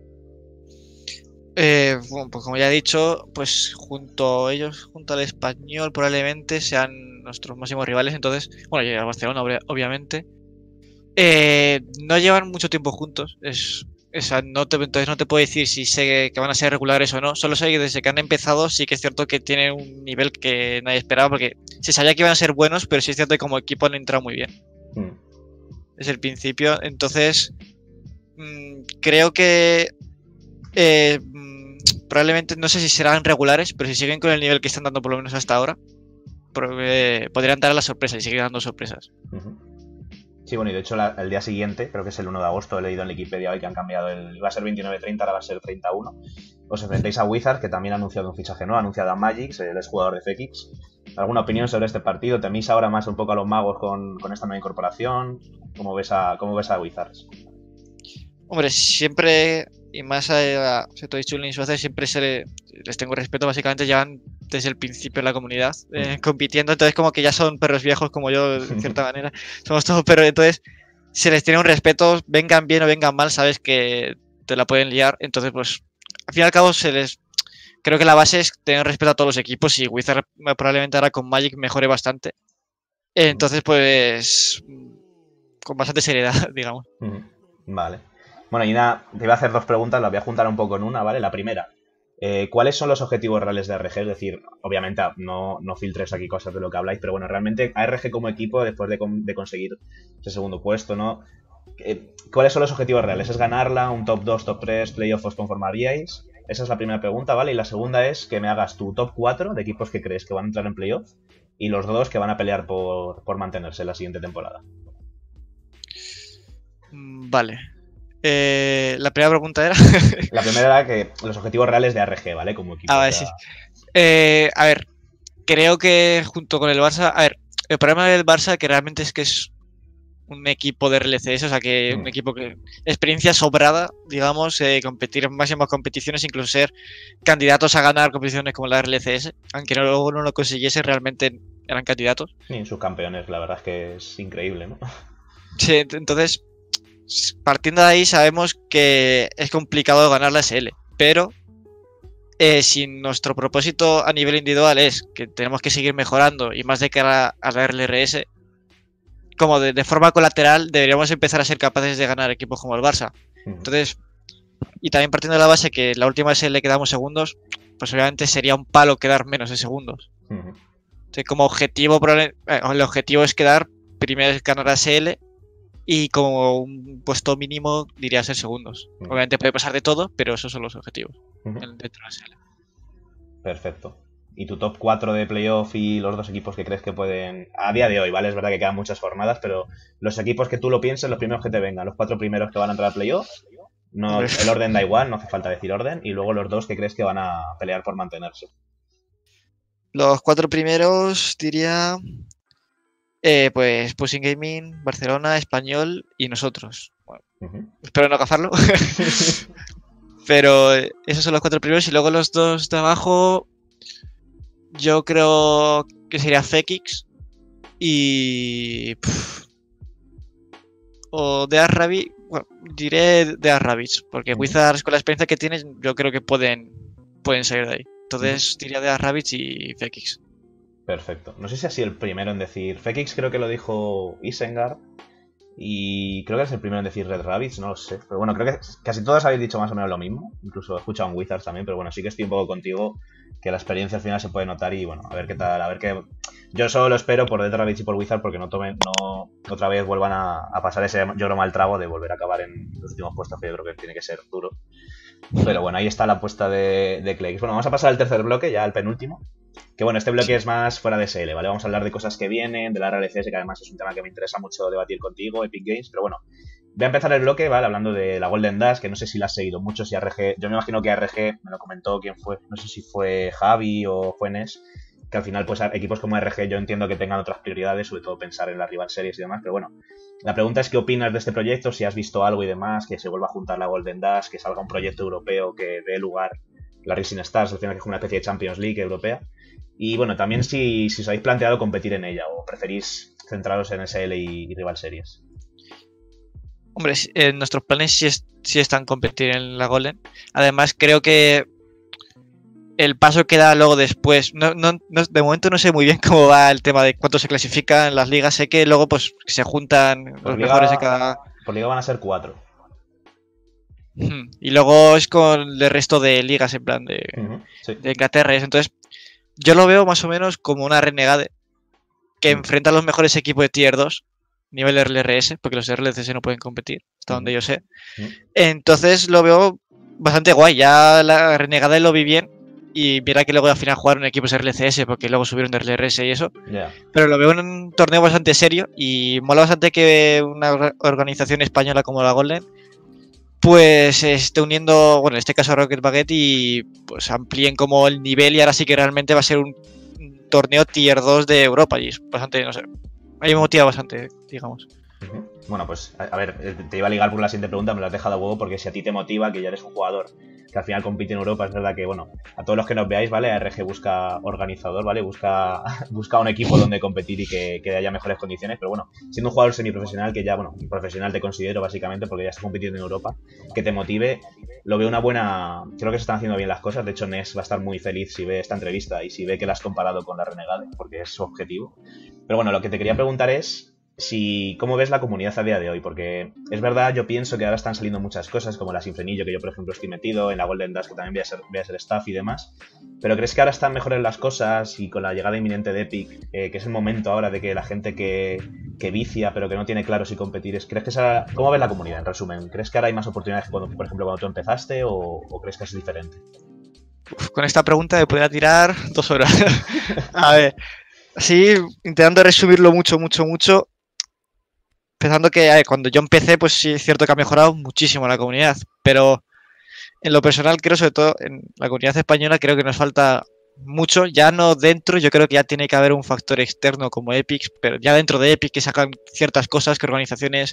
Eh, bueno, pues como ya he dicho, pues junto a ellos, junto al Español, probablemente sean nuestros máximos rivales, entonces, bueno, y al Barcelona, obviamente. Eh, no llevan mucho tiempo juntos, es... O sea, no te, entonces no te puedo decir si sé que van a ser regulares o no. Solo sé que desde que han empezado sí que es cierto que tienen un nivel que nadie esperaba, porque se sabía que iban a ser buenos, pero sí es cierto que como equipo han entrado muy bien. Mm. Desde el principio. Entonces, mmm, creo que eh, mmm, probablemente, no sé si serán regulares, pero si siguen con el nivel que están dando por lo menos hasta ahora, eh, podrían dar la sorpresa y seguir dando sorpresas. Uh-huh. Sí, bueno, y de hecho la, el día siguiente, creo que es el uno de agosto, he leído en Wikipedia hoy que han cambiado, el, iba a ser veintinueve treinta, ahora va a ser treinta y uno. Os enfrentáis a Wizard, que también ha anunciado un fichaje nuevo, ha anunciado a Magix, el exjugador de Fekix. ¿Alguna opinión sobre este partido? ¿Temís ahora más un poco a los magos con, con esta nueva incorporación? ¿Cómo ves a, cómo ves a Wizards? Hombre, siempre, y más a, a Seto y Chulin Suárez, siempre se le, les tengo respeto, básicamente llevan desde el principio en la comunidad eh, compitiendo, entonces como que ya son perros viejos como yo, de cierta manera, somos todos perros, entonces se les tiene un respeto, vengan bien o vengan mal, sabes que te la pueden liar, entonces pues al fin y al cabo se les, creo que la base es tener respeto a todos los equipos, y Wizard probablemente ahora con Magic mejore bastante, entonces pues con bastante seriedad, digamos. Vale. Bueno, y nada, te iba a hacer dos preguntas, las voy a juntar un poco en una, ¿vale? La primera, eh, ¿cuáles son los objetivos reales de R G? Es decir, obviamente no, no filtres aquí cosas de lo que habláis, pero bueno, realmente a R G como equipo, después de, de conseguir ese segundo puesto, ¿no? Eh, ¿Cuáles son los objetivos reales? ¿Es ganarla, un top dos, top tres, playoffs os conformaríais? Esa es la primera pregunta, ¿vale? Y la segunda es que me hagas tu top cuatro de equipos que crees que van a entrar en playoffs y los dos que van a pelear por, por mantenerse en la siguiente temporada. Vale. Eh, la primera pregunta era... La primera era que los objetivos reales de R G, ¿vale? Como equipo. Ah, vale, o sea... sí. Eh, a ver, creo que junto con el Barça... A ver, el problema del Barça que realmente es que es un equipo de R L C S, o sea que mm. un equipo que... Experiencia sobrada, digamos, eh, competir en máximas competiciones, incluso ser candidatos a ganar competiciones como la R L C S, aunque no, luego no lo consiguiese, realmente eran candidatos. Sí, sus campeones, la verdad es que es increíble, ¿no? Sí, entonces, partiendo de ahí sabemos que es complicado ganar la S L, pero eh, si nuestro propósito a nivel individual es que tenemos que seguir mejorando y más de cara a la R L S, como de, de forma colateral deberíamos empezar a ser capaces de ganar equipos como el Barça. Entonces, y también partiendo de la base que la última S L quedamos segundos, pues obviamente sería un palo quedar menos de segundos. Uh-huh. Entonces, como objetivo, eh, el objetivo es quedar primero es ganar la S L y como un puesto mínimo diría ser segundos. Uh-huh. Obviamente puede pasar de todo, pero esos son los objetivos uh-huh. dentro de la S L. Perfecto. ¿Y tu top cuatro de playoff y los dos equipos que crees que pueden, a día de hoy, ¿vale? Es verdad que quedan muchas jornadas, pero los equipos que tú lo pienses, los primeros que te vengan, los cuatro primeros que van a entrar a playoff, no, el orden da igual, no hace falta decir orden, y luego los dos que crees que van a pelear por mantenerse. Los cuatro primeros diría, eh, pues Pushing Gaming, Barcelona, Español y nosotros. Bueno, uh-huh. Espero no agafarlo. Pero esos son los cuatro primeros y luego los dos de abajo... Yo creo que sería Fekix y... Pff, o Death Rabbit. Bueno, diré Death Rabbits, porque mm. Wizards con la experiencia que tienen yo creo que pueden, pueden salir de ahí. Entonces mm. diría Death Rabbits y Fekix. Perfecto. No sé si así el primero en decir... Fekix creo que lo dijo Isengard. Y creo que es el primero en decir Red Rabbits, no lo sé. Pero bueno, creo que casi todos habéis dicho más o menos lo mismo. Incluso he escuchado en Wizards también, pero bueno, sí que estoy un poco contigo. Que la experiencia al final se puede notar y bueno, a ver qué tal, a ver qué... Yo solo lo espero por Red Rabbits y por Wizards porque no tomen, no otra vez vuelvan a, a pasar ese yo creo mal trago de volver a acabar en los últimos puestos, que yo creo que tiene que ser duro. Pero bueno, ahí está la apuesta de, de Clay. Bueno, vamos a pasar al tercer bloque, ya al penúltimo. Que bueno, este bloque es más fuera de S L, ¿vale? Vamos a hablar de cosas que vienen, de la R L C S, que además es un tema que me interesa mucho debatir contigo, Epic Games, pero bueno, voy a empezar el bloque, ¿vale? Hablando de la Golden Dash, que no sé si la has seguido mucho, si A R G, yo me imagino que A R G, me lo comentó quién fue, no sé si fue Javi o fue Nes, que al final pues equipos como A R G yo entiendo que tengan otras prioridades, sobre todo pensar en las rival series y demás, pero bueno, la pregunta es qué opinas de este proyecto, si has visto algo y demás, que se vuelva a juntar la Golden Dash, que salga un proyecto europeo que dé lugar la Rising Stars, al final que es una especie de Champions League europea. Y bueno, también si, si os habéis planteado competir en ella o preferís centraros en S L y, y rival series. Hombre, eh, nuestros planes sí, es, sí están competir en la Golden. Además, creo que el paso que da luego después... No, no, no, de momento no sé muy bien cómo va el tema de cuánto se clasifican las ligas. Sé que luego pues se juntan por los liga, mejores de cada... Por liga van a ser cuatro. Y luego es con el resto de ligas en plan de, uh-huh, sí. de Inglaterra. Entonces... Yo lo veo más o menos como una renegade que mm. enfrenta a los mejores equipos de Tier dos, nivel R L S, porque los R L C S no pueden competir, hasta mm. donde yo sé. Mm. Entonces lo veo bastante guay. Ya la renegade lo vi bien y mira que luego al final jugaron equipos R L C S porque luego subieron de R L S y eso. Yeah. Pero lo veo en un torneo bastante serio y mola bastante que una organización española como la Golden pues se esté uniendo, bueno, en este caso Rocket Baguette y pues amplíen como el nivel y ahora sí que realmente va a ser un, un torneo tier dos de Europa y es bastante, no sé, a mí me motiva bastante, digamos. Uh-huh. Bueno, pues a, a ver, te iba a ligar por la siguiente pregunta, me lo has dejado a huevo porque si a ti te motiva, que ya eres un jugador que al final compite en Europa, es verdad que, bueno, a todos los que nos veáis, ¿vale? A R G busca organizador, ¿vale? Busca, busca un equipo donde competir y que, que haya mejores condiciones, pero bueno, siendo un jugador semiprofesional, que ya, bueno, profesional te considero básicamente porque ya estás compitiendo en Europa, que te motive, lo veo una buena... Creo que se están haciendo bien las cosas, de hecho Nes va a estar muy feliz si ve esta entrevista y si ve que la has comparado con la Renegade, porque es su objetivo. Pero bueno, lo que te quería preguntar es... Si, ¿cómo ves la comunidad a día de hoy? Porque es verdad, yo pienso que ahora están saliendo muchas cosas, como la Sinfrenillo, que yo por ejemplo estoy metido, en la Golden Dash, que también voy a ser, voy a ser staff y demás. Pero ¿crees que ahora están mejores las cosas y con la llegada inminente de Epic, eh, que es el momento ahora de que la gente que, que vicia pero que no tiene claro si competir es... ¿Crees que esa, ¿Cómo ves la comunidad en resumen? ¿Crees que ahora hay más oportunidades que cuando, por ejemplo, cuando tú empezaste o, o crees que es diferente? Uf, con esta pregunta me podría tirar dos horas. A ver, sí, intentando resumirlo mucho, mucho, mucho... Pensando que ver, cuando yo empecé, pues sí es cierto que ha mejorado muchísimo la comunidad, pero en lo personal creo, sobre todo en la comunidad española, creo que nos falta mucho, ya no dentro, yo creo que ya tiene que haber un factor externo como Epic, pero ya dentro de Epic que sacan ciertas cosas, que organizaciones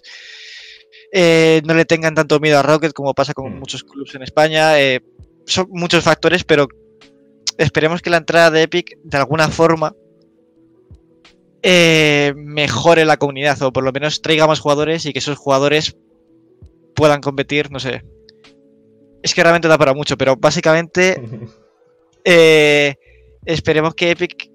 eh, no le tengan tanto miedo a Rocket como pasa con muchos clubes en España, eh, son muchos factores, pero esperemos que la entrada de Epic de alguna forma eh, mejore la comunidad o por lo menos traiga más jugadores y que esos jugadores puedan competir, no sé. Es que realmente da para mucho, pero básicamente eh, esperemos que Epic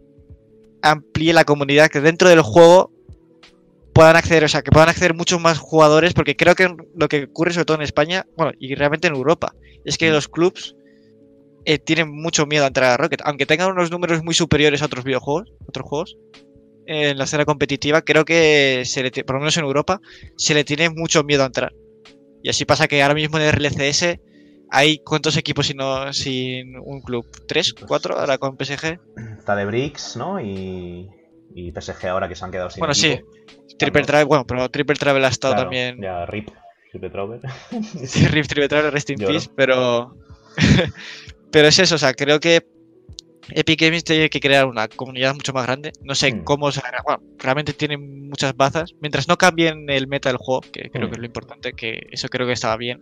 amplíe la comunidad, que dentro del juego puedan acceder, o sea, que puedan acceder muchos más jugadores, porque creo que lo que ocurre sobre todo en España, bueno, y realmente en Europa, es que los clubs eh, tienen mucho miedo a entrar a Rocket, aunque tengan unos números muy superiores a otros videojuegos, otros juegos, eh, en la escena competitiva, creo que, se le, por lo menos en Europa, se le tiene mucho miedo a entrar. Y así pasa que ahora mismo en R L C S hay cuántos equipos sino, sin un club, ¿tres? ¿Cuatro? Ahora con P S G. Está de Bricks, ¿no? Y, y P S G ahora que se han quedado sin Bueno, equipo. Sí. Triple Travel, bueno, pero Triple Travel ha estado claro, también. Ya, R I P, Triple Travel. Sí, R I P, Triple Travel, Rest in Lloro. Peace, pero. Pero es eso, o sea, creo que Epic Games tiene que crear una comunidad mucho más grande. No sé Hmm. cómo, o sea, bueno, realmente tienen muchas bazas. Mientras no cambien el meta del juego, que creo Hmm. que es lo importante, que eso creo que estaba bien,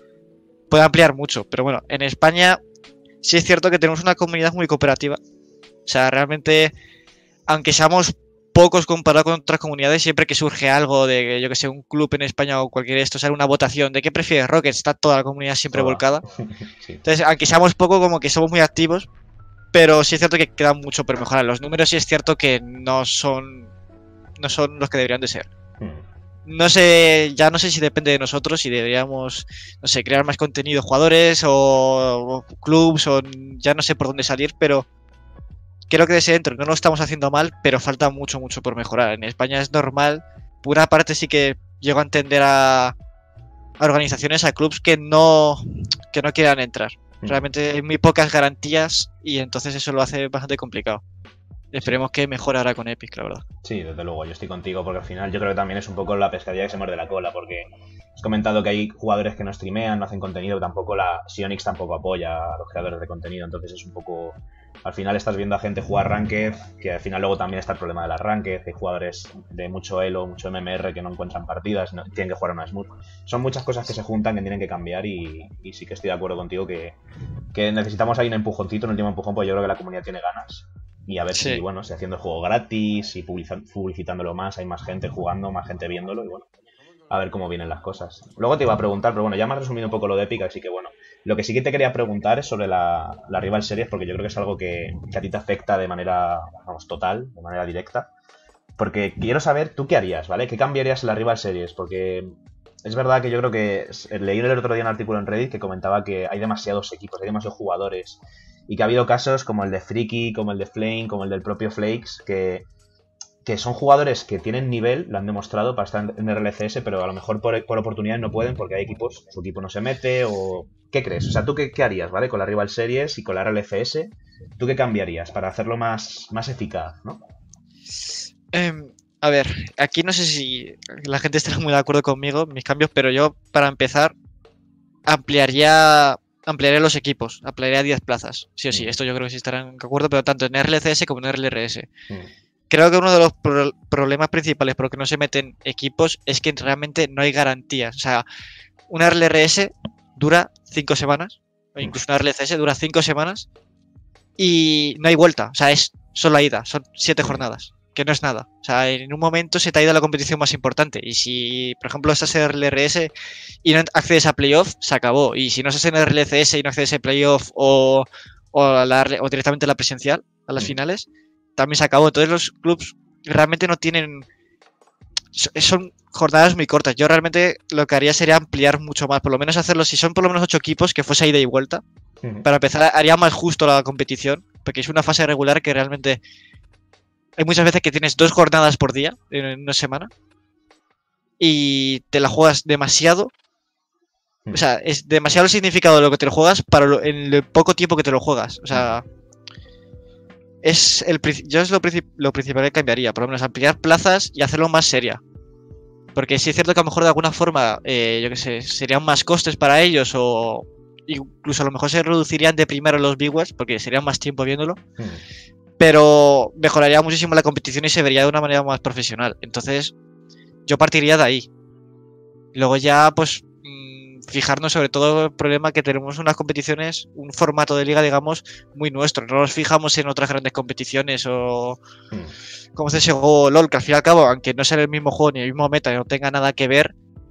puede ampliar mucho. Pero bueno, en España sí es cierto que tenemos una comunidad muy cooperativa. O sea, realmente, aunque seamos pocos comparado con otras comunidades, siempre que surge algo de, yo que sé, un club en España o cualquier esto, sale una votación de qué prefieres Rocket, está toda la comunidad siempre Toda. volcada. Sí. Entonces, aunque seamos poco, como que somos muy activos, pero sí es cierto que queda mucho por mejorar. Los números sí es cierto que no son, no son los que deberían de ser. Hmm. No sé, ya no sé si depende de nosotros, si deberíamos, no sé, crear más contenido, jugadores o, o clubs, o ya no sé por dónde salir, pero creo que desde dentro no lo estamos haciendo mal, pero falta mucho, mucho por mejorar. En España es normal, por una parte sí que llego a entender a, a organizaciones, a clubs que no, que no quieran entrar. Hmm. Realmente hay muy pocas garantías y entonces eso lo hace bastante complicado. Esperemos que mejore ahora con Epic, la verdad. Sí, desde luego, yo estoy contigo porque al final yo creo que también es un poco la pescadilla que se muerde la cola, porque has comentado que hay jugadores que no streamean, no hacen contenido, tampoco la Sionix tampoco apoya a los creadores de contenido, entonces es un poco... Al final estás viendo a gente jugar Ranked, que al final luego también está el problema de las Ranked, hay jugadores de mucho elo, mucho M M R que no encuentran partidas, no, tienen que jugar una Smurf. Son muchas cosas que se juntan que tienen que cambiar y, y sí que estoy de acuerdo contigo que, que necesitamos ahí un empujoncito, un último empujón, porque yo creo que la comunidad tiene ganas. Y a ver Sí. si, bueno, si haciendo el juego gratis y publica- publicitándolo más, hay más gente jugando, más gente viéndolo y bueno, a ver cómo vienen las cosas. Luego te iba a preguntar, pero bueno, ya me has resumido un poco lo de Epic, así que bueno, lo que sí que te quería preguntar es sobre la, la Rival Series, porque yo creo que es algo que, que a ti te afecta de manera, vamos, total, de manera directa. Porque quiero saber, ¿tú qué harías, ¿vale? ¿Qué cambiarías en la Rival Series? Porque es verdad que yo creo que leí el otro día un artículo en Reddit que comentaba que hay demasiados equipos, hay demasiados jugadores y que ha habido casos como el de Freaky, como el de Flame, como el del propio Flakes, que, que son jugadores que tienen nivel, lo han demostrado para estar en R L C S, pero a lo mejor por, por oportunidades no pueden porque hay equipos, su equipo no se mete o... ¿Qué crees? O sea, ¿tú qué, qué harías, ¿vale? Con la Rival Series y con la R L C S, ¿tú qué cambiarías para hacerlo más, más eficaz, ¿no? Eh, a ver, aquí no sé si la gente estará muy de acuerdo conmigo, mis cambios, pero yo, para empezar, ampliaría ampliaría los equipos, ampliaría diez plazas, sí o sí, Mm. esto yo creo que sí estarán de acuerdo, pero tanto en R L C S como en R L R S. Mm. Creo que uno de los pro problemas principales por los que no se meten equipos es que realmente no hay garantías. O sea, una R L R S dura cinco semanas, o incluso una R L C S dura cinco semanas y no hay vuelta. O sea, es solo ida, son siete jornadas, que no es nada. O sea, en un momento se te ha ido la competición más importante. Y si, por ejemplo, estás en R L R S y no accedes a playoff, se acabó. Y si no estás en R L C S y no accedes a playoff o, o, a la, o directamente a la presencial, a las Mm. finales, también se acabó. Entonces los clubs realmente no tienen... Son jornadas muy cortas. Yo realmente lo que haría sería ampliar mucho más. Por lo menos hacerlo, si son por lo menos ocho equipos, que fuese ida y vuelta. Mm. Para empezar, haría más justo la competición. Porque es una fase regular que realmente... Hay muchas veces que tienes dos jornadas por día en una semana. Y te la juegas demasiado. Mm. O sea, es demasiado el significado de lo que te lo juegas para lo, en el poco tiempo que te lo juegas. O sea... Es el, yo es lo, lo principal que cambiaría, por lo menos ampliar plazas y hacerlo más seria. Porque sí es cierto que a lo mejor de alguna forma, eh, yo qué sé, serían más costes para ellos o incluso a lo mejor se reducirían de primero los viewers porque serían más tiempo viéndolo. Mm. Pero mejoraría muchísimo la competición y se vería de una manera más profesional. Entonces yo partiría de ahí. Luego ya, pues, mmm, fijarnos sobre todo el problema que tenemos unas competiciones, un formato de liga, digamos, muy nuestro. No nos fijamos en otras grandes competiciones o mm. como C S G O o LoL, que al fin y al cabo, aunque no sea el mismo juego ni el mismo meta, no tenga nada que ver,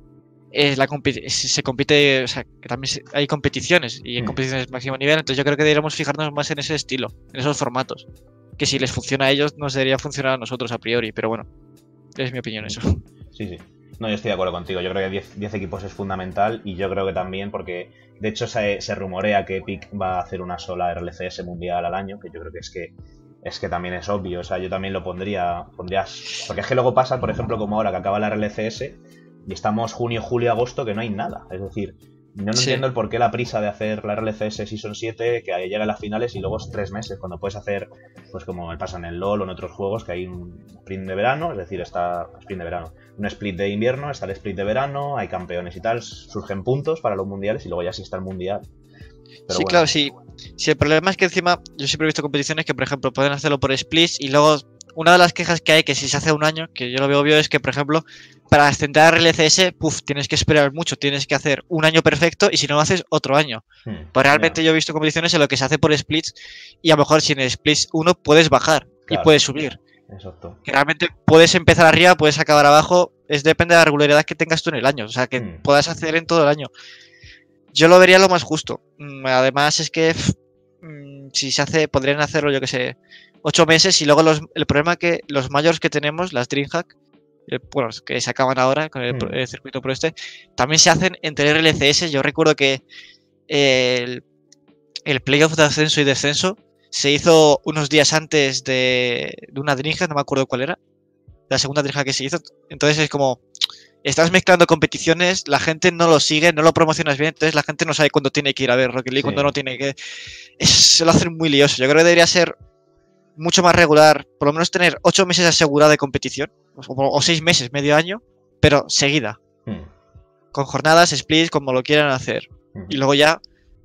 es la se compite, o sea, que también hay competiciones y en mm. competiciones de máximo nivel, entonces yo creo que deberíamos fijarnos más en ese estilo, en esos formatos, que si les funciona a ellos nos debería funcionar a nosotros a priori, pero bueno, es mi opinión eso. Sí, sí. No, yo estoy de acuerdo contigo. Yo creo que diez equipos es fundamental y yo creo que también porque, de hecho, se, se rumorea que Epic va a hacer una sola R L C S mundial al año, que yo creo que es que es que también es obvio. O sea, yo también lo pondría, pondrías... Porque es que luego pasa, por ejemplo, como ahora que acaba la R L C S y estamos junio, julio, agosto, que no hay nada. Es decir, yo no sí. entiendo el por qué la prisa de hacer la R L C S Season siete, que llega a las finales y luego es tres meses, cuando puedes hacer, pues como pasa en el LoL o en otros juegos, que hay un sprint de verano, es decir, está sprint de verano, un split de invierno, está el split de verano, hay campeones y tal, surgen puntos para los mundiales y luego ya sí está el mundial. Pero sí, bueno. Claro, sí. Sí, el problema es que encima yo siempre he visto competiciones que, por ejemplo, pueden hacerlo por splits y luego una de las quejas que hay, que si se hace un año, que yo lo veo obvio, es que, por ejemplo, para ascender a R L C S, puf, tienes que esperar mucho, tienes que hacer un año perfecto y si no lo haces, otro año. Hmm, pues realmente yeah. yo he visto competiciones en lo que se hace por splits y a lo mejor si en el splits uno puedes bajar claro, y puedes subir. Exacto. Que realmente puedes empezar arriba, puedes acabar abajo, es depende de la regularidad que tengas tú en el año, o sea, que hmm. puedas hacer en todo el año. Yo lo vería lo más justo. Además es que pff, si se hace, podrían hacerlo, yo que sé, ocho meses y luego los, el problema que los mayores que tenemos, las DreamHack, eh, bueno, que se acaban ahora con el, mm. el circuito pro este, también se hacen entre R L C S. Yo recuerdo que eh, el, el playoff de ascenso y descenso se hizo unos días antes de, de una DreamHack, no me acuerdo cuál era, la segunda DreamHack que se hizo. Entonces es como, estás mezclando competiciones, la gente no lo sigue, no lo promocionas bien, entonces la gente no sabe cuándo tiene que ir a ver Rocket League, sí. cuándo no tiene que... Es, se lo hacen muy lioso. Yo creo que debería ser mucho más regular, por lo menos tener ocho meses asegurada de competición, o, o seis meses, medio año, pero seguida. Hmm. Con jornadas, splits, como lo quieran hacer. Hmm. Y luego ya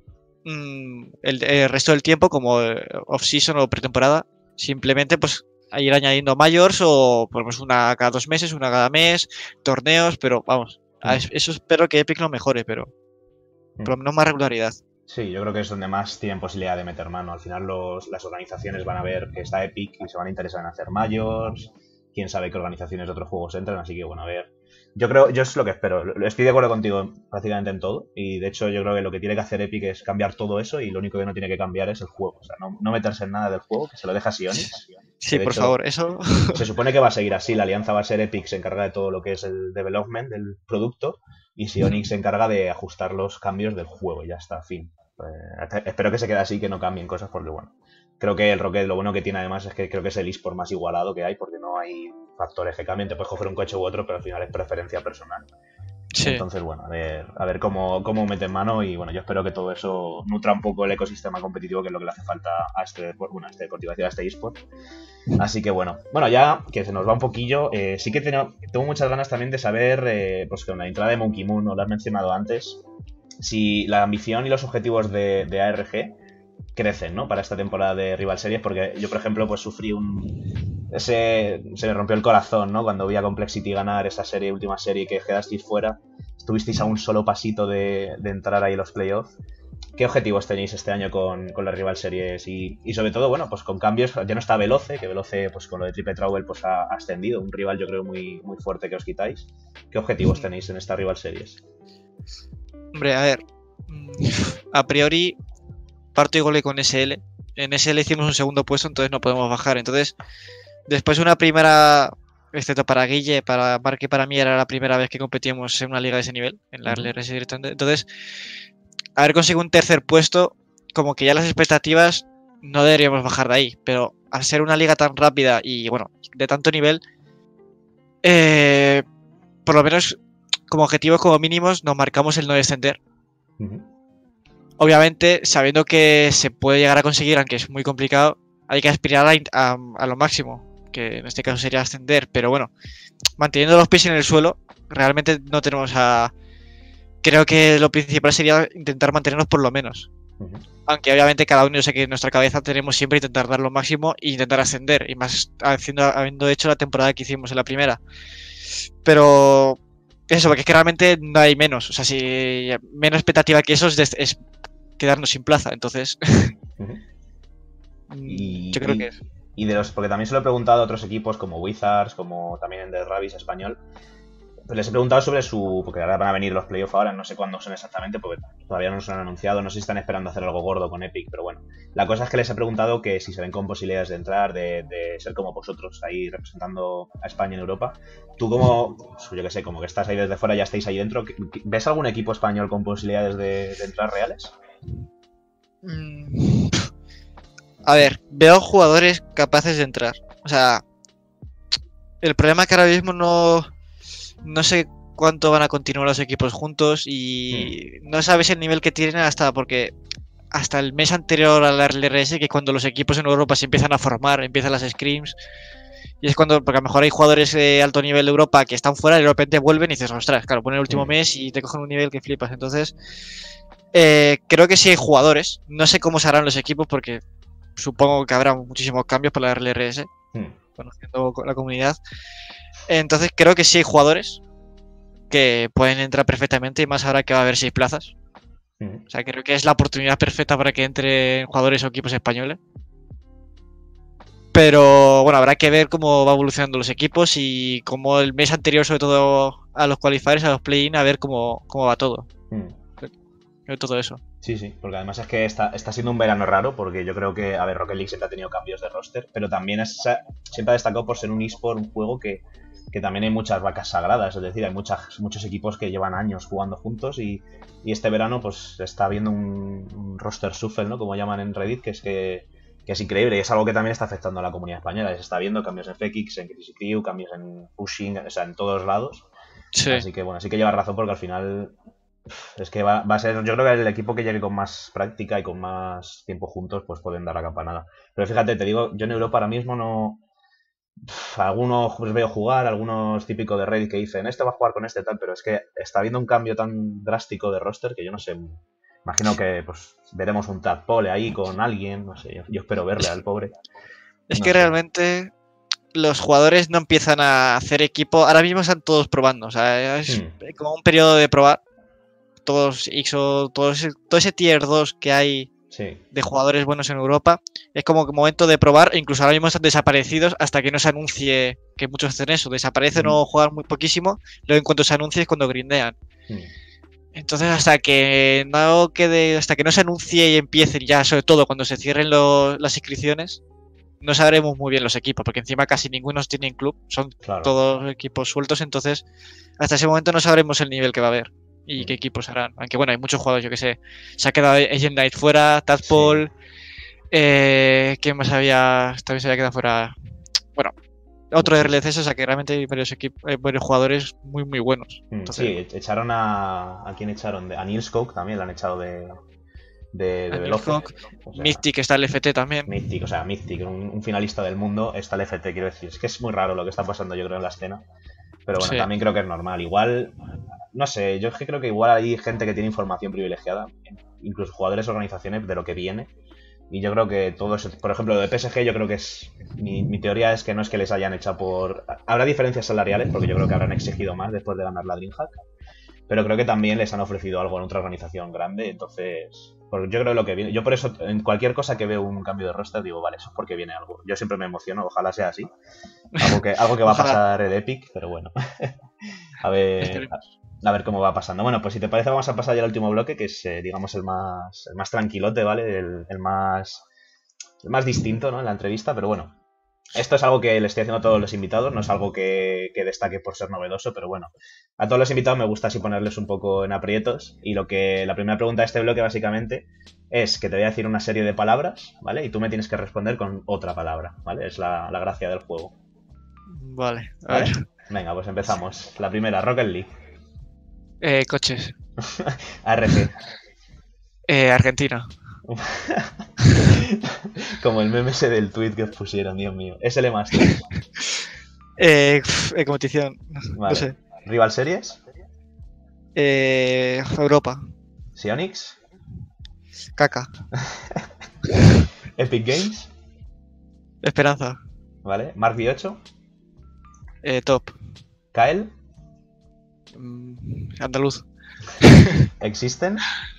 mmm, el, el resto del tiempo, como off-season o pretemporada, simplemente pues a ir añadiendo mayors o por pues, una cada dos meses, una cada mes, torneos, pero vamos, hmm. a eso espero que Epic lo mejore, pero hmm. por lo menos más regularidad. Sí, yo creo que es donde más tienen posibilidad de meter mano. Al final los, las organizaciones van a ver que está Epic y se van a interesar en hacer mayors. Quién sabe qué organizaciones de otros juegos entran, así que bueno, a ver. Yo creo, yo es lo que espero. Estoy de acuerdo contigo prácticamente en todo. Y de hecho yo creo que lo que tiene que hacer Epic es cambiar todo eso y lo único que no tiene que cambiar es el juego. O sea, no, no meterse en nada del juego, que se lo deja a Psyonix. Sí, por hecho, favor, eso... Se supone que va a seguir así. La alianza va a ser Epic, se encarga de todo lo que es el development del producto y Psyonix se encarga de ajustar los cambios del juego y ya está, fin. Eh, espero que se quede así, que no cambien cosas porque bueno, creo que el Rocket lo bueno que tiene además es que creo que es el eSport más igualado que hay porque no hay factores que cambien, te puedes coger un coche u otro pero al final es preferencia personal. Sí. Entonces bueno, a ver, a ver cómo, cómo meten mano y bueno, yo espero que todo eso nutra un poco el ecosistema competitivo que es lo que le hace falta a este, bueno, a este deportivo, a este eSport. Así que bueno, bueno ya que se nos va un poquillo, eh, sí que tengo, tengo muchas ganas también de saber, eh, pues con la entrada de Monkey Moon, no lo has mencionado antes, si la ambición y los objetivos de, de A R G crecen, ¿no? Para esta temporada de Rival Series, porque yo, por ejemplo, pues sufrí un... Ese... Se me rompió el corazón, ¿no? Cuando vi a Complexity ganar esa serie, última serie, que quedasteis fuera. Estuvisteis a un solo pasito de, de entrar ahí en los playoffs. ¿Qué objetivos tenéis este año con, con las Rival Series? Y, y sobre todo, bueno, pues con cambios, ya no está Veloce, que Veloce, pues con lo de Triple Trouble, pues ha ascendido. Un rival, yo creo, muy, muy fuerte que os quitáis. ¿Qué objetivos tenéis en esta Rival Series? Hombre, a ver, a priori parto igual que con S L. En S L hicimos un segundo puesto, entonces no podemos bajar. Entonces, después de una primera, excepto para Guille, para Mark y para mí era la primera vez que competíamos en una liga de ese nivel, en la R L S directamente. Entonces, haber conseguido un tercer puesto, como que ya las expectativas no deberíamos bajar de ahí. Pero al ser una liga tan rápida y, bueno, de tanto nivel, eh, por lo menos... como objetivos, como mínimos, nos marcamos el no descender. Uh-huh. Obviamente, sabiendo que se puede llegar a conseguir, aunque es muy complicado, hay que aspirar a, a, a lo máximo, que en este caso sería ascender. Pero bueno, manteniendo los pies en el suelo, realmente no tenemos a... Creo que lo principal sería intentar mantenernos por lo menos. Uh-huh. Aunque obviamente cada uno, yo sé que en nuestra cabeza tenemos siempre intentar dar lo máximo e intentar ascender. Y más haciendo, habiendo hecho la temporada que hicimos en la primera. Pero... eso, porque es que realmente no hay menos. O sea, si menos expectativa que eso es, de- es quedarnos sin plaza. Entonces, Ujú. mm, Y, yo creo que y, es. y de los, porque también se lo he preguntado a otros equipos como Wizards, como también en The Rabbids español. Pues les he preguntado sobre su. Porque ahora van a venir los playoffs ahora, no sé cuándo son exactamente, porque todavía no se han anunciado, no sé si están esperando hacer algo gordo con Epic, pero bueno. La cosa es que les he preguntado que si se ven con posibilidades de entrar, de, de ser como vosotros, ahí representando a España en Europa. Tú como, pues, yo que sé, como que estás ahí desde fuera, ya estáis ahí dentro, ¿ves algún equipo español con posibilidades de, de entrar reales? Mm, A ver, veo jugadores capaces de entrar. O sea, el problema es que ahora mismo no, no sé cuánto van a continuar los equipos juntos y Hmm. no sabes el nivel que tienen hasta porque hasta el mes anterior a la R L S, que cuando los equipos en Europa se empiezan a formar, empiezan las scrims, y es cuando, porque a lo mejor hay jugadores de alto nivel de Europa que están fuera y de repente vuelven y dices, ostras, claro, pone el último Hmm. mes y te cogen un nivel que flipas. Entonces, eh, creo que sí hay jugadores. No sé cómo se harán los equipos porque supongo que habrá muchísimos cambios para la R L S, Hmm. conociendo la comunidad. Entonces, creo que sí hay jugadores que pueden entrar perfectamente y más ahora que va a haber seis plazas. Hmm. O sea, creo que es la oportunidad perfecta para que entren jugadores o equipos españoles. Pero bueno, habrá que ver cómo va evolucionando los equipos y cómo el mes anterior, sobre todo a los qualifiers, a los play-in, a ver cómo, cómo va todo. Hmm. Todo eso. Sí, sí, porque además es que está, está siendo un verano raro, porque yo creo que, a ver, Rocket League siempre ha tenido cambios de roster, pero también es, siempre ha destacado por ser un eSport, un juego que, que también hay muchas vacas sagradas, es decir, hay muchas, muchos equipos que llevan años jugando juntos y, y este verano pues está habiendo un, un roster shuffle, ¿no? Como llaman en Reddit, que es que, que es increíble y es algo que también está afectando a la comunidad española. Se está viendo cambios en Fekix, en Crisis Crew, cambios en Pushing, o sea, en todos lados. Sí. Así que bueno, sí que lleva razón porque al final es que va, va a ser, yo creo que el equipo que llegue con más práctica y con más tiempo juntos, pues pueden dar la campanada. Pero fíjate, te digo, yo en Europa ahora mismo no. Pff, algunos pues, veo jugar, algunos típicos de Reddit que dicen, este va a jugar con este tal, pero es que está habiendo un cambio tan drástico de roster que yo no sé. Imagino que pues veremos un tadpole ahí con alguien, no sé, yo, yo espero verle al pobre. Es No que sé. realmente los jugadores no empiezan a hacer equipo. Ahora mismo están todos probando. O sea, es Hmm, como un periodo de probar. Todos X O, todo ese, todo ese tier dos que hay sí. de jugadores buenos en Europa. Es como que momento de probar. E incluso ahora mismo están desaparecidos hasta que no se anuncie que muchos hacen eso. Desaparecen Hmm, o juegan muy poquísimo. Luego en cuanto se anuncie es cuando grindean. hmm, Entonces hasta que no quede, hasta que no se anuncie y empiecen ya, sobre todo cuando se cierren los, las inscripciones, no sabremos muy bien los equipos, porque encima casi ninguno tienen club, son claro. todos equipos sueltos, entonces hasta ese momento no sabremos el nivel que va a haber y qué Hmm, equipos harán. Aunque bueno, hay muchos jugadores, yo que sé, se ha quedado Agent Knight fuera, sí. Tadpole, eh, ¿quién más había? También se había quedado fuera. Bueno, otro de Muchos. R L C S, o sea que realmente hay varios, equipos, eh, varios jugadores muy muy buenos. Hmm, Entonces, sí, echaron a. ¿A quién echaron? De, a Niels Coke también lo han echado de, de, de Daniel Veloce. Hawk, O sea, Mystic está el F T también. Mythic, o sea, Mythic, un, un finalista del mundo, está el F T, quiero decir. Es que es muy raro lo que está pasando, yo creo, en la escena. Pero bueno, Sí. también creo que es normal. Igual, no sé, yo es que creo que igual hay gente que tiene información privilegiada, incluso jugadores, organizaciones, de lo que viene. Y yo creo que todo eso, por ejemplo, lo de P S G, yo creo que es. Mi, mi teoría es que no es que les hayan echado por. Habrá diferencias salariales, porque yo creo que habrán exigido más después de ganar la DreamHack. Pero creo que también les han ofrecido algo en otra organización grande, entonces. Porque yo creo que lo que viene. Yo por eso, en cualquier cosa que veo un cambio de roster, digo, vale, eso es porque viene algo. Yo siempre me emociono, ojalá sea así. Algo que, algo que va a Ojalá. pasar el Epic, pero bueno. a ver. Esperemos. A ver cómo va pasando. Bueno, pues si te parece, vamos a pasar ya al último bloque, que es, eh, digamos, el más, el más tranquilote, ¿vale? El, el más. El más distinto, ¿no? En la entrevista, pero bueno. Esto es algo que le estoy haciendo a todos los invitados, no es algo que, que destaque por ser novedoso, pero bueno. A todos los invitados me gusta así ponerles un poco en aprietos. Y lo que. La primera pregunta de este bloque, básicamente, es que te voy a decir una serie de palabras, ¿vale? Y tú me tienes que responder con otra palabra, ¿vale? Es la, la gracia del juego. Vale, a ¿Vale? ver. Venga, pues empezamos. La primera, Rocket League. Eh, coches. A R G. Eh, Argentina. Como el meme ese del tweet que os pusieron, Dios mío. S L Masters. Eh, pf, eh, competición. Vale. No sé. Rival Series. Eh, Europa. Sionix. Caca. Epic Games. Esperanza. Vale. Mark dieciocho. Eh, top. Kael. Mm, andaluz. ¿Existen?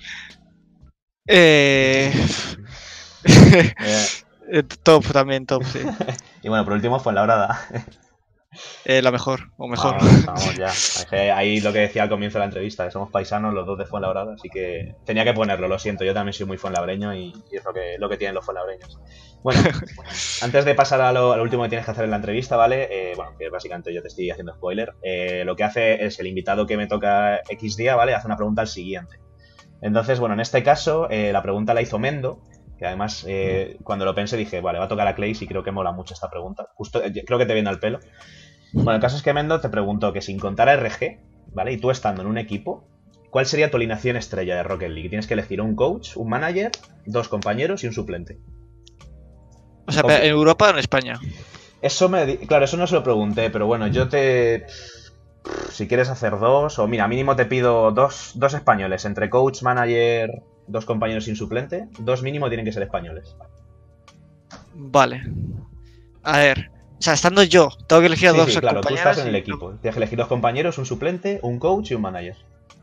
Eh... Eh, eh, top también, top, sí. y bueno, por último, Fuenlabrada. Eh, la mejor, o mejor. Vamos, vamos ya. Es que ahí lo que decía al comienzo de la entrevista, que somos paisanos los dos de Fuenlabrada, así que tenía que ponerlo, lo siento, yo también soy muy fuenlabreño y, y es lo que, lo que tienen los fuenlabreños. Bueno, antes de pasar a lo, a lo último que tienes que hacer en la entrevista, ¿vale? Eh, bueno, que básicamente yo te estoy haciendo spoiler. Eh, lo que hace es el invitado que me toca X día, ¿vale? Hace una pregunta al siguiente. Entonces, bueno, en este caso, eh, la pregunta la hizo Mendo, que además, eh, cuando lo pensé dije, vale, va a tocar a Clays y creo que mola mucho esta pregunta. Justo, eh, creo que te viene al pelo. Bueno, el caso es que Mendo te preguntó que sin contar a R G, ¿vale? Y tú estando en un equipo, ¿cuál sería tu alineación estrella de Rocket League? Tienes que elegir un coach, un manager, dos compañeros y un suplente. O sea, ¿en Europa o en España? Eso me... Claro, eso no se lo pregunté, pero bueno, yo te... Si quieres hacer dos, o mira, mínimo te pido dos, dos españoles, entre coach, manager, dos compañeros y un suplente. Dos mínimo tienen que ser españoles. Vale. A ver... O sea, estando yo, tengo que elegir a sí, dos sí, claro, compañeros. Tú estás en el equipo. Tienes que elegir dos compañeros, un suplente, un coach y un manager.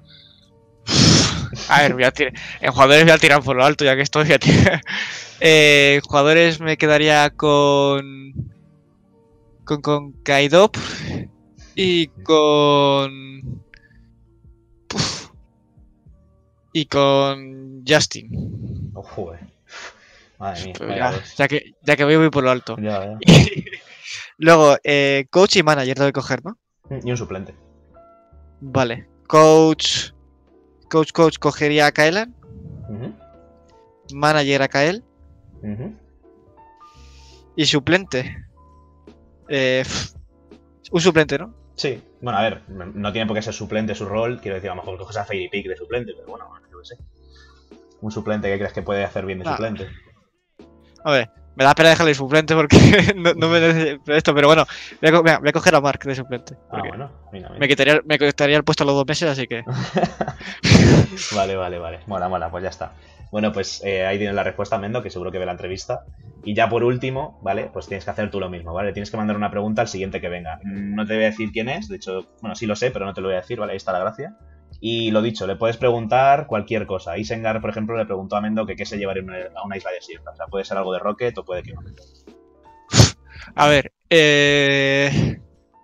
A ver, voy a tirar. En jugadores voy a tirar por lo alto, ya que estoy. Voy a tirar. Eh, jugadores me quedaría con. Con, con Kaidop y con. Puf, y con Justin. Oh, joder. Madre mía. Ya, ya, que, ya que voy, voy por lo alto. Ya, ya. Luego, eh, coach y manager tengo que coger, ¿no? Y un suplente. Vale. Coach. Coach, coach, cogería a Kaelan. Uh-huh. Manager a Kael. Uh-huh. Y suplente. Eh, un suplente, ¿no? Sí. Bueno, a ver, no tiene por qué ser suplente su rol. Quiero decir, a lo mejor coges a Fairy Pick de suplente, pero bueno, yo qué sé. Un suplente que crees que puede hacer bien de ah. suplente. A ver, me da pena dejarle suplente porque no, no me esto, pero bueno, voy a, voy a coger a Mark de suplente. Ah, bueno, mira, mira. Me quitaría, me quitaría el puesto a los dos meses, así que. Vale, vale, vale. Mola, mola, pues ya está. Bueno, pues eh, ahí tienes la respuesta, Mendo, que seguro que ve la entrevista. Y ya por último, ¿vale? Pues tienes que hacer tú lo mismo, ¿vale? Tienes que mandar una pregunta al siguiente que venga. No te voy a decir quién es, de hecho, bueno, sí lo sé, pero no te lo voy a decir, ¿vale? Ahí está la gracia. Y lo dicho, le puedes preguntar cualquier cosa. Isengar, por ejemplo, le preguntó a Mendo que qué se llevaría a una isla desierta. O sea, puede ser algo de Rocket o puede que no. A ver, eh...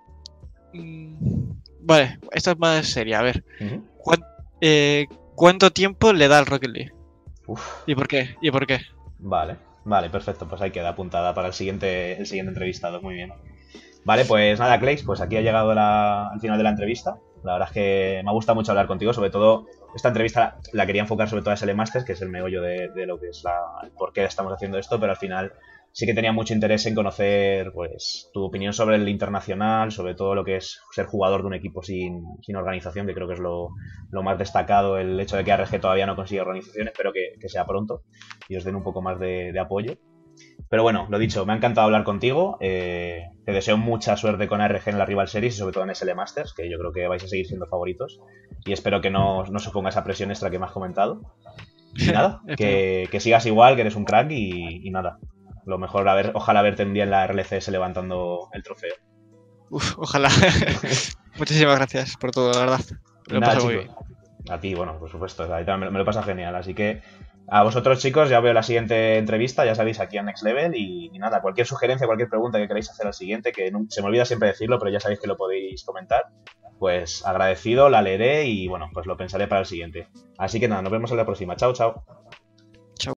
Vale, esto es más seria. A ver, uh-huh. ¿cuánto, eh, ¿cuánto tiempo le da al Rocket League? Uf. ¿Y por qué? ¿Y por qué? Vale, vale, perfecto. Pues ahí queda apuntada para el siguiente, el siguiente entrevistado. Muy bien. Vale, pues nada, Clays, pues aquí ha llegado la, al final de la entrevista. La verdad es que me ha gustado mucho hablar contigo, sobre todo esta entrevista la quería enfocar sobre todo a S L Masters, que es el meollo de, de lo que es la, el por qué estamos haciendo esto, pero al final sí que tenía mucho interés en conocer pues tu opinión sobre el internacional, sobre todo lo que es ser jugador de un equipo sin, sin organización, que creo que es lo, lo más destacado, el hecho de que A R G todavía no consigue organización, espero que, que sea pronto y os den un poco más de, de apoyo. Pero bueno, lo dicho, me ha encantado hablar contigo. Eh, te deseo mucha suerte con A R G en la Rival Series y sobre todo en S L Masters, que yo creo que vais a seguir siendo favoritos. Y espero que no, no suponga esa presión extra que me has comentado. Y nada, que, que sigas igual, que eres un crack y, y nada. Lo mejor, a ver, ojalá verte un día en la R L C S levantando el trofeo. Uf, ojalá. Muchísimas gracias por todo, la verdad. Me lo paso muy bien. A ti, bueno, por supuesto. A mí también me lo pasa genial, así que... A vosotros, chicos, ya veo la siguiente entrevista, ya sabéis, aquí en Next Level. Y, y nada, cualquier sugerencia, cualquier pregunta que queráis hacer al siguiente, que no, se me olvida siempre decirlo, pero ya sabéis que lo podéis comentar, pues agradecido, la leeré y bueno, pues lo pensaré para el siguiente. Así que nada, nos vemos en la próxima. Chao, chao.